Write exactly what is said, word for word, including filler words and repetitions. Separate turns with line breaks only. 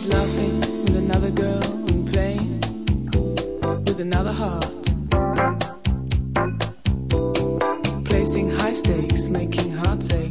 He's laughing with another girl and playing with another heart. Placing high stakes, making hearts ache.